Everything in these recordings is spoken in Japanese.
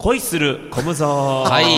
恋するコムゾー、 はい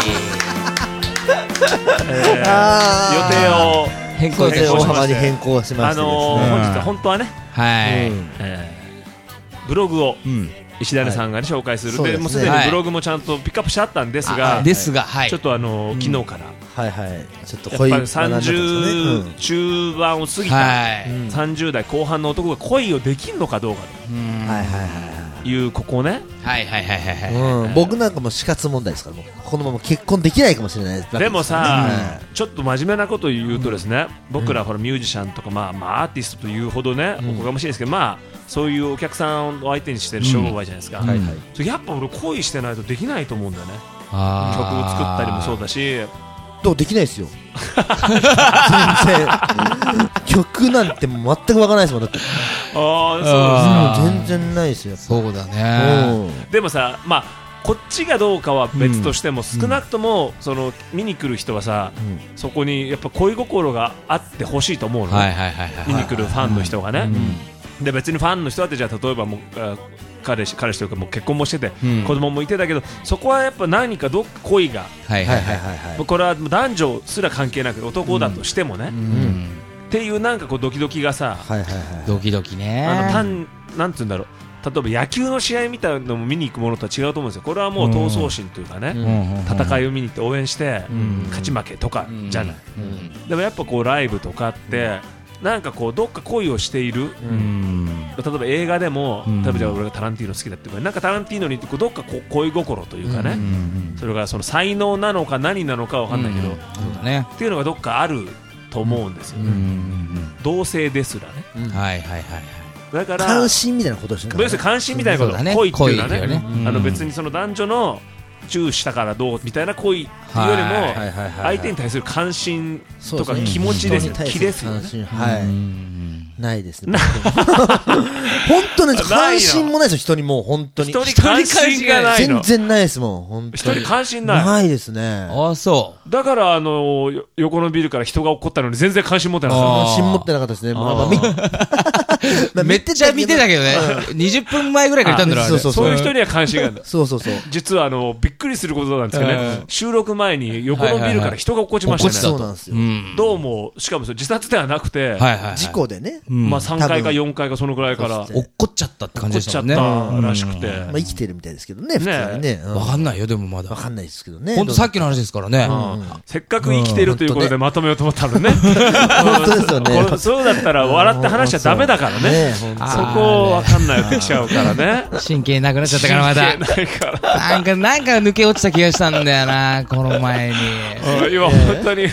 予定を変更大幅にして変更しましてですね、 本日は本当はね、 はいブログをうん石田さんが、ね、紹介する、 そうですねでもうすでにブログもちゃんとピックアップしてあったんですが、 はいちょっと昨日からはいはいちょっとやっぱり学んだんです 30 ね中盤を過ぎた、 はい 30代後半の男が恋をできるのかどうかはいはいはいというここね、 はいはいはいはいはいうん、僕なんかも死活問題ですからもうこのまま結婚できないかもしれないです。 でもさ、 うんちょっと真面目なことを言うとですね、僕らほらミュージシャンとか、まあアーティストというほどね、おこがましいですけど、まあそういうお客さんを相手にしてる商売じゃないですか、 はいはいそれやっぱ俺恋してないとできないと思うんだよね。曲を作あーったりもそうだし、 どうできないですよ全然曲なんてもう全くわからないですもんだって、 あうん、全然ないですよそうだやっぱねでもさ、まあこっちがどうかは別としても、少なくともその見に来る人はさ、そこにやっぱ恋心があってほしいと思うの、 はいはいはいはい見に来るファンの人がね、で別にファンの人だってじゃあ例えばもう彼氏というかもう結婚もしてて、子供もいてだけど、そこはやっぱ何かどっか恋が、 はいはいはいはいこれは男女すら関係なく男だとしてもね、っていうなんかこうドキドキがさ、 はいはいはいドキドキねなんて言うんだろう、例えば野球の試合みたいなのも見に行くものとは違うと思うんですよ。これはもう闘争心というかね、戦いを見に行って応援して勝ち負けとかじゃない、でもやっぱこうライブとかってなんかこうどっか恋をしている、例えば映画でも、例えばじゃあ俺がタランティーノ好きだっていうか、なんかタランティーノにこうどっかこう恋心というかね、それがその才能なのか何なのかわかんないけど、 そうだねっていうのがどっかあると思うんですよね、同性ですらね、 はいはいはいだから関心みたいなことですね要するに関心みたいなこと、 そうだね恋っていうのはね、 恋っていうね別にその男女のチューしたからどうみたいな恋っていうよりも、 はいはいはいはい相手に対する関心とかそうですね気持ちですよ、 人に対する気ですよね関心はいないですね本当に関心もないですよ人にもう本当に人に関心がないの、 全然ないですもん本当に人に関心ない、 ないですねああそうだから横のビルから人が落っこったのに全然関心持ってなかった。 関心持ってなかったですねめっちゃ見てたけどね20分前ぐらいからいたんだろあれそういう人には関心があるんだ。 そうそうそう実はびっくりすることなんですけどね、収録前に横のビルから人が落っこちましたね、 そうなんですよどうもしかもそれ自殺ではなくて、 事故でねまあ3階か4階かそのぐらいからそうです落っこっちゃったって感じでしたもんね落っこっちゃったらしくて、 まあ生きてるみたいですけどね普通にねわかんないよでもまだわかんないですけどねほんとさっきの話ですからねせっかく生きてるということでまとめようと思ったのね、 本当ですよねこれそうだったら笑って話しちゃダメだからね、そこわかんないよってきちゃうからね、 神経なくなっちゃったからまだ関係ないからなんか抜け落ちた気がしたんだよなこの前に今本当に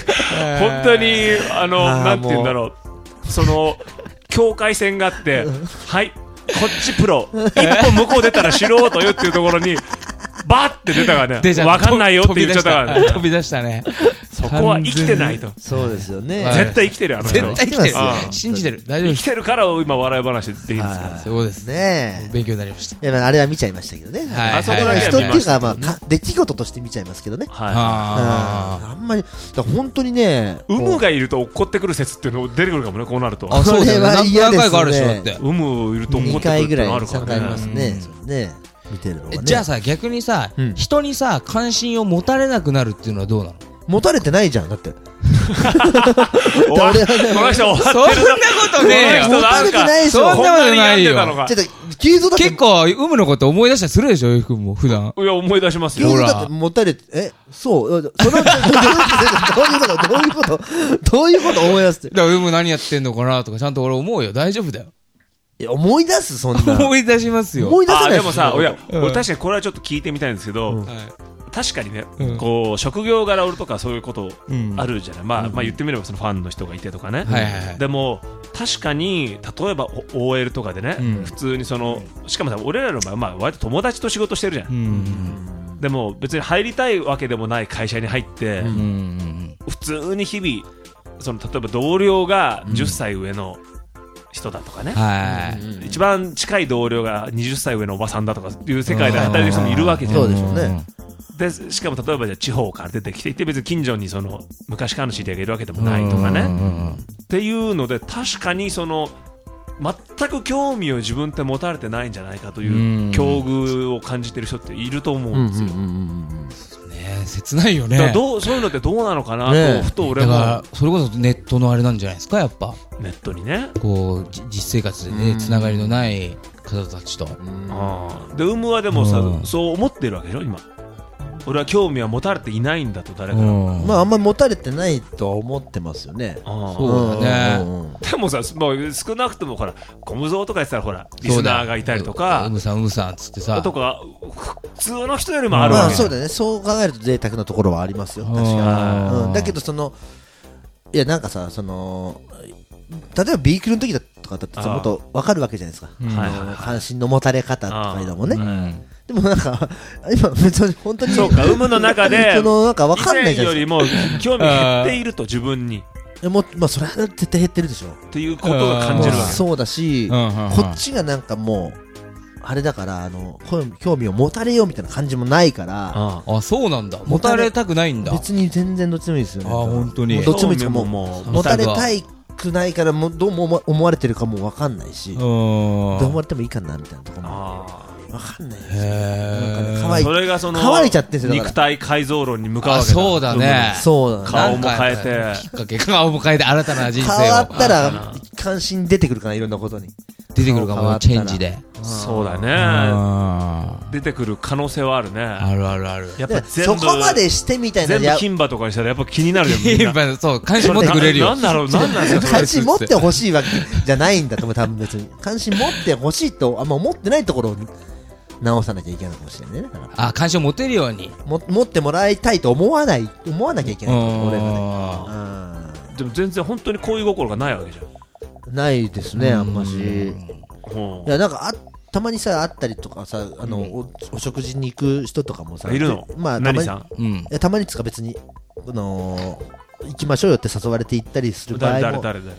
なんて言うんだろう、その境界線があってはいこっちプロ一歩向こう出たら素人よっていうところにバッて出たからね、わかんないよって言っちゃったからね、 飛び出したねそこは生きてないと、 そうですよね絶対生きてるよ、あの人絶対生きてるうん信じてる大丈夫です生きてるから今笑い話できるんですから、 そうですね勉強になりましたいやあれは見ちゃいましたけどねはいあそこだけ人っていうかまあ見ました出来事として見ちゃいますけどねああんまりだから本当にね有無がいると落っこってくる説っていうの出てくるかもね、こうなるとあそうだよねこれは嫌ですね何回かあるでしょだって有無いると落っこ 2 ってくるっていう回ぐらい3 のあるから回ありますね、 ねそれね見てるのがねじゃあさ逆にさうん人にさ関心を持たれなくなるっていうのはどうなの持たれてないじゃんだっておわこの人終わってるそんなことねえよこの人持たれてないでしょそんなことないよこんなに病んでたのかちょっと急増だって結構有無のこと思い出したりするでしょゆうくんも普段いや思い出しますよ急増だって持たれてそうそのどういうこと思い出すってだから有無何やってんのかなとかちゃんと俺思うよ大丈夫だよいや思い出すそんな思い出しますよ思い出せないでもさ、俺うん確かにこれはちょっと聞いてみたいんですけど、 はい確かにね、 うんこう職業柄おるとかそういうことうんあるじゃない、まあ言ってみればそのファンの人がいてとかね、 はいはいはいでも確かに例えば OL とかでね、 うん普通にそのしかもさ俺らの場合、まあ、割と友達と仕事してるじゃん、 うんでも別に入りたいわけでもない会社に入って、 うん普通に日々その例えば同僚が10歳上の人だとかね、 はい一番近い同僚が20歳上のおばさんだとかいう世界で働いてる人もいるわけじゃん、 そうでしょうねでしかも例えばじゃあ地方から出てきていて別に近所にその昔からの知り合いがいるわけでもないとかね、っていうので確かにその全く興味を自分って持たれてないんじゃないかという境遇を感じてる人っていると思うんですよ。 ね、切ないよね。 だからそういうのってどうなのかなと、 ね、 ふと俺も。 だからそれこそネットのあれなんじゃないですか、やっぱ。 ネットにね。 こう実生活でね、つながりのない方たちと。 で、はでもさ、そう思ってるわけでしょ、今。俺は興味は持たれていないんだと、誰から。 まああんまり持たれてないとは思ってますよね。 そうだね。 でもさ、もう少なくともほら、ゴムゾウとか言ってたらほら、リスナーがいたりとか、 うむさんっつってさ、 とか普通の人よりもあるわけ。 まあそうだね。そう考えると贅沢なところはありますよ。確かに。だけどいやなんかさ、例えばビークルの時だとかだってもっと分かるわけじゃないですか。関心の持たれ方とかいうのもね。でもなんか今別に本当にそうか、有無の中でなんか分かんないじゃないですか。 以前よりも興味減っていると、自分に。 まあそれは絶対減ってるでしょ。 っていうことが感じるわけ。 そうだし、こっちがなんかもうあれだから興味を持たれようみたいな感じもないから。 あ、そうなんだ。持たれたくないんだ。 別に全然どっちでもいいですよね。 あ、本当に。 どっちもいいですもう持たれたいくないからどう思われてるかも分かんないし、どう思われてもいいかなみたいなところも分かんないですよ。 それが乾いちゃってんですよ。 肉体改造論に向かうわけだ。 そうだね。 そうだね。 顔も変えて、 きっかけ顔も変えて新たな人生を。 変わったら関心出てくるかな、いろんなことに出てくるかも、チェンジで。 そうだね。出てくる可能性はあるね。 あるあるある。 やっぱそこまでしてみたいな。 全部金馬とかにしたらやっぱ気になるよ。 金馬、そう、関心持ってくれるよ。 なんだろう、なんなんですか。 関心持ってほしいわけじゃないんだと思う、多分別に。関心持ってほしいとあんま思ってないところを直さなきゃいけないかもしれないね。 あ、関心を持てるように。 持ってもらいたいと思わなきゃいけない。俺がね。でも全然本当に恋心がないわけじゃん。ないですね、あんまし。いや、なんかたまにさ、会ったりとかさ、お食事に行く人とかもさ、 いるの？ まあ、 何さん？ たまにつか別に、行きましょうよって誘われて行ったりする場合も。 誰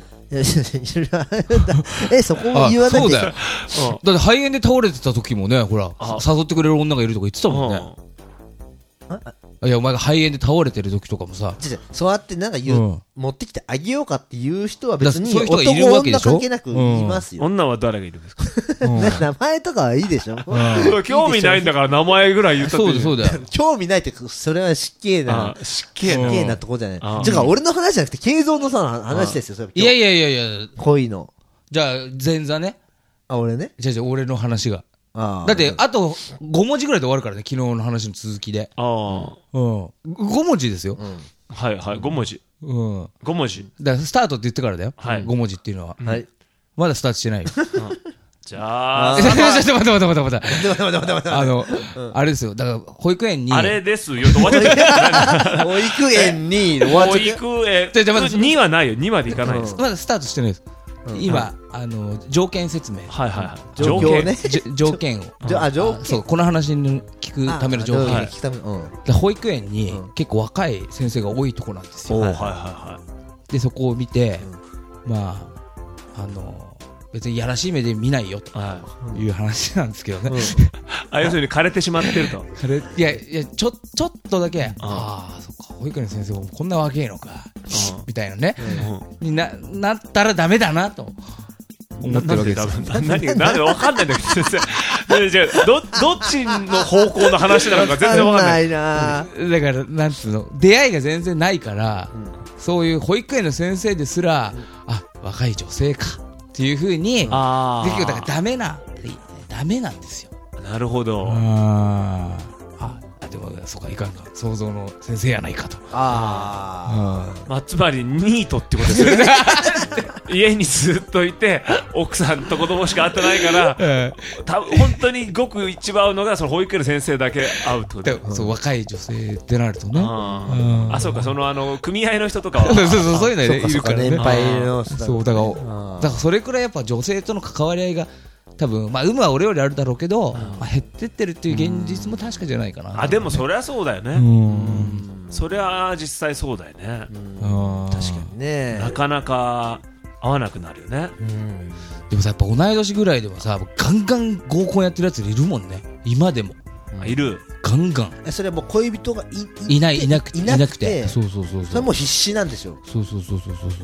そこも言わなきゃいけない。 そうだよ。だって肺炎で倒れてた時もね、ほら、誘ってくれる女がいるとか言ってたもんね。いや、お前が肺炎で倒れてる時とかもさ、 そうやってなんか持ってきてあげようかっていう人は別に男女関係なくいますよ。 女は誰がいるんですか？ 名前とかはいいでしょ。 興味ないんだから名前ぐらい言ったって。 そうだよ。 興味ないってそれは失敬なとこじゃない。じゃあ俺の話じゃなくて慶三のさ話ですよ。 いや。 恋の。 じゃあ前座ね。 あ、俺ね。 じゃあ俺の話が。だってあと5文字ぐらいで終わるからね、昨日の話の続きで。5文字ですよ。 はいはい、5文字。5文字。 だからスタートって言ってからだよ。5文字っていうのは。まだスタートしてないよ。 じゃあ、 ちょっと待って。あれですよ。だから保育園に。 あれですよ。保育園に。 保育園。2はないよ。2までいかないです。 まだスタートしてないです。今、条件説明。 はいはいはい。 条件ね。 条件を。そう、この話に聞くための条件。保育園に結構若い先生が多いとこなんですよ。で、そこを見て、まあ、別にやらしい目で見ないよという話なんですけどね。 要するに枯れてしまってると。 いや、ちょっとだけ、ああ、そっか、保育園の先生もこんな若いのか、みたいなね、になったらダメだなと思ってるわけですよ。 なんでわかんないんだけど、先生。どっちの方向の話なのか全然わかんない。 だから、なんつうの、出会いが全然ないから、そういう保育園の先生ですら、あ、若い女性か。っていう風に、だからダメなんですよ。 なるほど。 でも、そうか、いかんか。想像の先生やないかと。 つまり、ニートってことですよね。家にずっといて、奥さんと子供しか会ってないから、本当にごく一番合うのが、その保育園の先生だけ会うってこと。 そう、若い女性ってなるとね。 そうか、組合の人とかは。 そういうのいるからね。 年配の人。 そう、だからそれくらいやっぱ女性との関わり合いが、多分、有無は俺よりあるだろうけど、減ってってるっていう現実も確かじゃないかな。 でもそりゃそうだよね。そりゃ実際そうだよね。 確かにね。 なかなか合わなくなるよね。 でもさ、やっぱ同い年ぐらいでもさ、ガンガン合コンやってるやついるもんね。今でも。 いる。 ガンガン。 それはもう恋人がいなくて。そう。 それはもう必死なんですよ。 そう。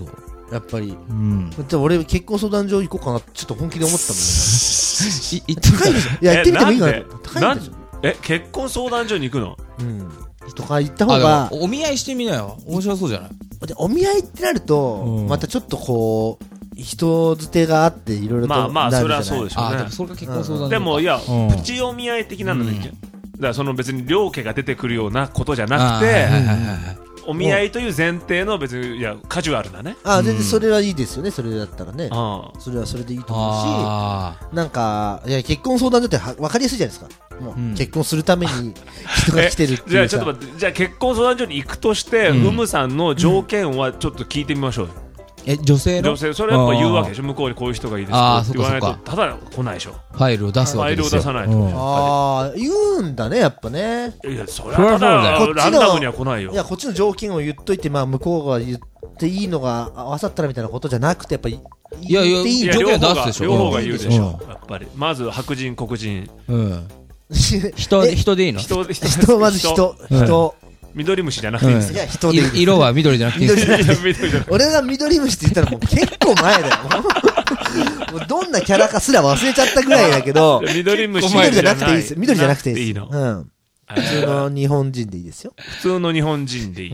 やっぱり。じゃあ俺結婚相談所行こうかなってちょっと本気で思ったもんね。 行ってみたい。 いや、行ってみてもいいかな。高いんでしょ。 結婚相談所に行くの？ とか行った方が。 お見合いしてみなよ。面白そうじゃない？ お見合いってなると、またちょっとこう、人づてがあっていろいろとなるじゃない。 まあそれはそうでしょうね。 それが結婚相談所。 でもいや、プチお見合い的なのでいいじゃん。だからその別に両家が出てくるようなことじゃなくて、お見合いという前提の別に、いや、カジュアルなね。 全然それはいいですよね、それだったらね。それはそれでいいと思うし、なんか、いや、結婚相談所って分かりやすいじゃないですか。もう結婚するために人が来てるっていう。 じゃあちょっと待って、じゃあ結婚相談所に行くとして、さんの条件はちょっと聞いてみましょうよ。 女性それやっぱ言うわけでしょ。向こうにこういう人がいいですって言わないとただ来ないでしょ。 ファイルを出すわけですよ。 ファイルを出さないと。 言うんだね、やっぱね。 いや、それはただランダムには来ないよ。 いや、こっちの条件を言っといて、まあ向こうが言っていいのが合わさったらみたいなことじゃなくて、やっぱりいや条件出すでしょ。 両方が言うでしょ。やっぱりまず白人黒人。 人でいいの？ 人、まず人。緑虫じゃなくていいですか？ 人で色は緑じゃなくていいですか？ 俺が緑虫って言ったらもう結構前だよ。もうどんなキャラかすら忘れちゃったぐらいだけど、 緑虫じゃなくていいです。緑じゃなくていいです。 普通の日本人でいいですよ。 普通の日本人でいい。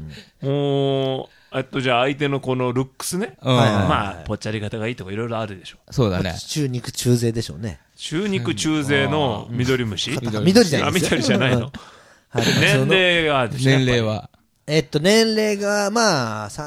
じゃあ相手のこのルックスね。まあ、ぽっちゃり方がいいとかいろいろあるでしょ。 そうだね。 中肉中背でしょうね。 中肉中背の緑虫？ 緑じゃないですよ。 緑じゃないの？年齢が年齢は年齢がまあ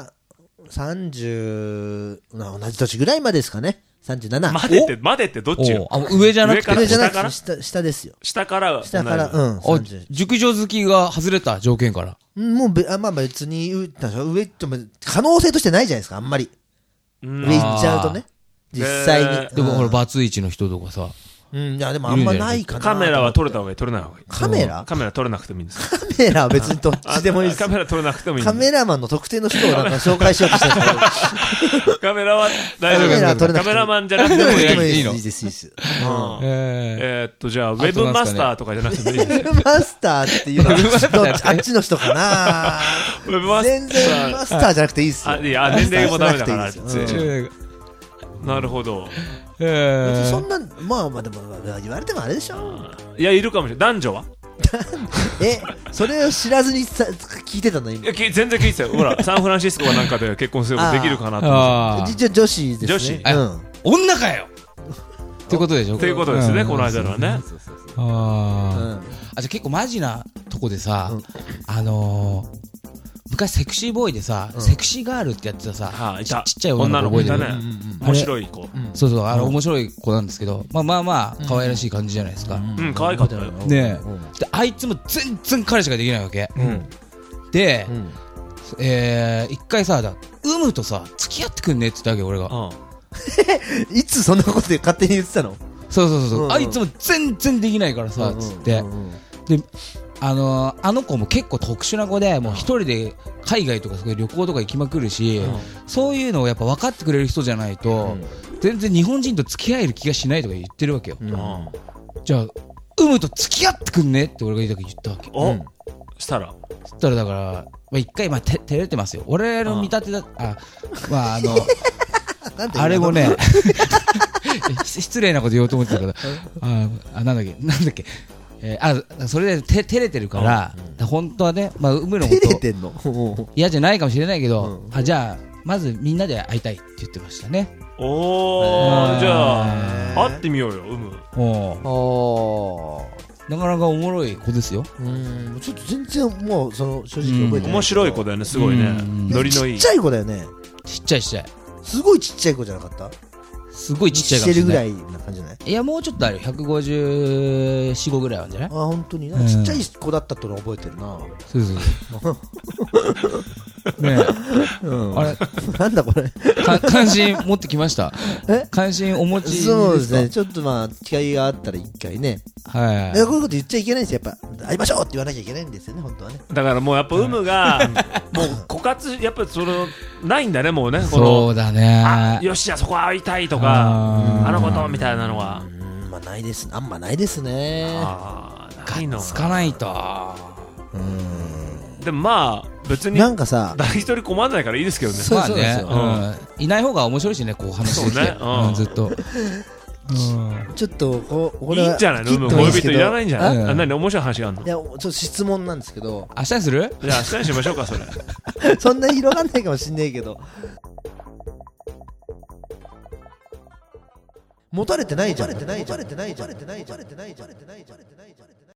30同じ年ぐらいまでですかね。37。 までってどっちよ？ 上じゃなくて下ですよ。 下から熟女好きが外れた条件から。 もうまあ別に上って可能性としてないじゃないですか、あんまり。上行っちゃうとね、実際に。 でもほらバツイチの人とかさ。 いやでもあんまないかな。 カメラは撮れた方がいい、撮れない方がいい。 カメラ撮れなくてもいいんです。 カメラは別にどっちでもいいです。 カメラ撮れなくてもいい。 カメラマンの特定の人をなんか紹介しようとしてるんですけど。 カメラは大丈夫です。カメラマンじゃなくてもいいの？ いいです。 じゃあウェブマスターとかじゃなくてもいいです。 ウェブマスターっていうのはあっちの人かな。全然マスターじゃなくていいですよ。 いや年齢もダメだから。なるほど。 そんなまあでも言われてもあれでしょ。 いやいるかもしれない。男女は？ それを知らずに聞いてたの今。 全然聞いてたよ。ほらサンフランシスコかなんかで結婚すればできるかなと思って。 女子ですね。 女かよ。ってことでしょ。 っていうことですね。この間のね。 じゃあ結構マジなとこでさ、昔セクシーボーイでさ、セクシーガールってやってたさ、ちっちゃい女の子覚えてる？ 面白い子。 そう面白い子なんですけど、まあ可愛らしい感じじゃないですか。 可愛かったよ。 ねであいつも全然彼氏ができないわけ。で、一回さ、とさ付き合ってくんねって言ったわけ俺が。 いつそんなことで勝手に言ってたの？ そうあいつも全然できないからさつって。であの子も結構特殊な子で、もう一人で海外とか旅行とか行きまくるし、そういうのをやっぱ分かってくれる人じゃないと、全然日本人と付き合える気がしないとか言ってるわけよ。じゃあと付き合ってくんねって俺が言ったわけ。 したらだから一回照れてますよ。俺の見立てだあれもね失礼なこと言おうと思ってたけど、なんだっけそれで照れてるから、本当はね、のこと嫌じゃないかもしれないけど、じゃあまずみんなで会いたいって言ってましたね。 じゃあ会ってみようよ。 なかなかおもろい子ですよ。 ちょっと全然もう正直覚えてない。 面白い子だよね、すごいね。ノリのいい。 ちっちゃい子だよね。 ちっちゃい。 すごいちっちゃい子じゃなかった？ すごいちっちゃいかもしれない。 してるぐらいな感じじゃない？ いやもうちょっとあるよ。154、5ぐらいあるんじゃない？ 本当にちっちゃい子だったっての覚えてるな。 ねえ、あれなんだこれ。 関心持ってきました。関心お持ちですか？ そうですね。ちょっと機会があったら一回ね。こういうこと言っちゃいけないんですよ。やっぱ会いましょうって言わなきゃいけないんですよね、本当はね。 だからもうやっぱがもう枯渇やっぱないんだね、もうね。 そうだね。 よしじゃあそこ会いたいとかあのことみたいなのはないです。あんまないですね。 つかないと。 でも別になんかさ誰一人困らないからいいですけどね。 まあね、いない方が面白いしね、こう話できてずっと。 ちょっとこれいいんじゃないの？恋人いらないんじゃない？何面白い話があるの？ いやちょっと質問なんですけど、 明日にする？ じゃあ明日にしましょうかそれ。 そんなに広がんないかもしんないけど、持たれてないじゃん。